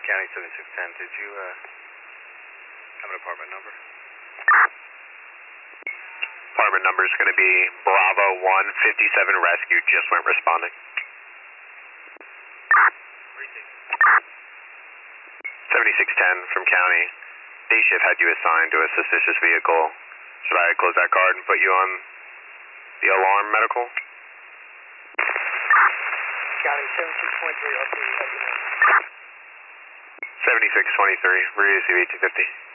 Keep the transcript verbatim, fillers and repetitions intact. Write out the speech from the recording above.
County seventy-six ten, did you uh, have an apartment number? Apartment number is going to be Bravo one fifty-seven Rescue, just went responding. seventy-six ten from County. Day shift had you assigned to a suspicious vehicle. Should I close that card and put you on the alarm medical? County seventy-six twenty-three, updated, have your name. seventy-six twenty-three, we receive eighteen fifty.